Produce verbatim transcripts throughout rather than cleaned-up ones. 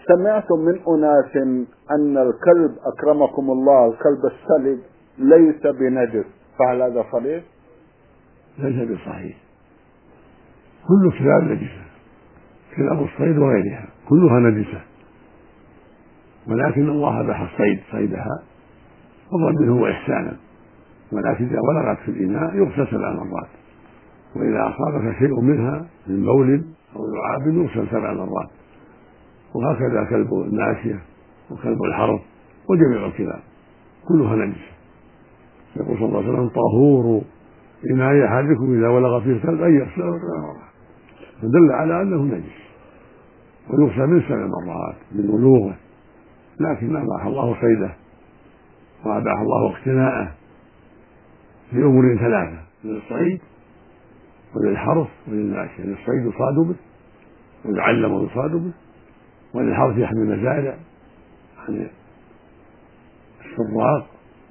سمعت من أناس أن الكلب أكرمكم الله الكلب السلج ليس بنجس، فهل هذا صحيح؟ ليس بصحيح. كل كلاب نجسة، كلاب الصيد وغيرها كلها نجسة، ولكن الله أباح الصيد صيدها فضلا منه وإحسانا، ولكن إذا ولغت في الإناء يغسل سبع مرات، وإذا أصابك شيء منها من بول أو لعاب يغسل سبع مرات، وهكذا كلب الماشية وكلب الحرث وجميع الكلاب كلها نجسة. يقول صلى الله عليه وسلم: طهور إناء أحدكم إذا ولغ فيه الكلب أن يغسل سبع مرات، فدل على أنه نجس ويغسل من سبع مرات من ولوغه، لكن أباح الله صيده وأباح الله اقتناءه لأمور ثلاثة: للصيد وللحرث وللماشية. للصيد يصاد به ويعلم ويصاد به، وللحرث يحمي المزارع عن السراق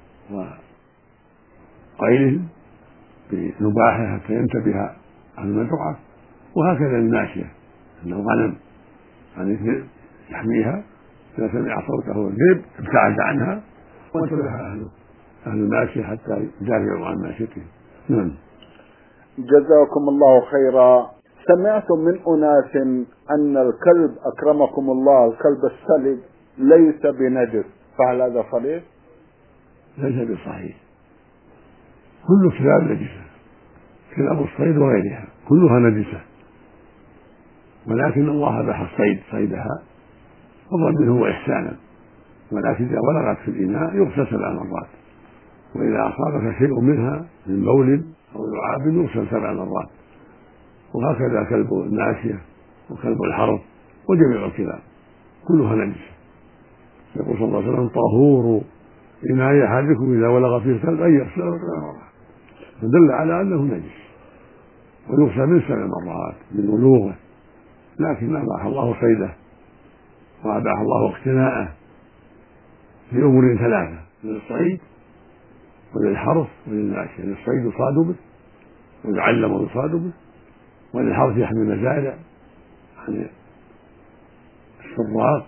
وغيرهم بنباحه حتى ينتبه عن المزرعة، وهكذا الماشية أن الغنم عن الذئب يحميها، إذا سمع صوته الذئب ابتعد عنها وانتبه أهله أهل الماشية حتى يدافعوا عن ماشيته. نعم. جزاكم الله خيرا. سمعت من أناس أن الكلب أكرمكم الله الكلب السلج ليس بنجس، فهل هذا صحيح؟ ليس بصحيح. كل كلاب نجسة، كلاب الصيد وغيرها كلها نجسة، ولكن الله أباح الصيد صيدها فضلا منه وإحسانا، ولكن إذا ولغت في الإناء يغسل سبع مرات، وإذا أصابك شيء منها من بول أو لعاب يغسل سبع مرات، وهكذا كلب الماشية وكلب الحرث وجميع الكلاب كلها نجسة. يقول صلى الله عليه وسلم: طهور إناء أحدكم إذا ولغ فيه الكلب أن يغسل سبع مرات، فدل على أنه نجس ويغسل من سبع مرات من ولوغه، لكن أباح الله صيده وأباح الله اقتناءه لأمور ثلاثة: للصيد وللحرث وللماشية. للصيد يصاد به ويعلم ويصاد به، وللحرث يحمي المزارع عن السراق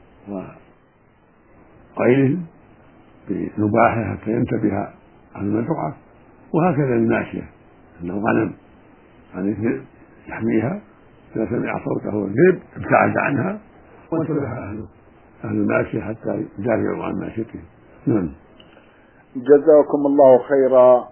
وغيرهم بنباحه حتى ينتبه عن المزرعة، وهكذا الماشية أن الغنم عن الذئب يحميها، إذا سمع صوته الذئب ابتعد عنها وانتبه أهله أهل الماشية حتى يدافعوا عن ماشيته. نعم. جزاكم الله خيرا.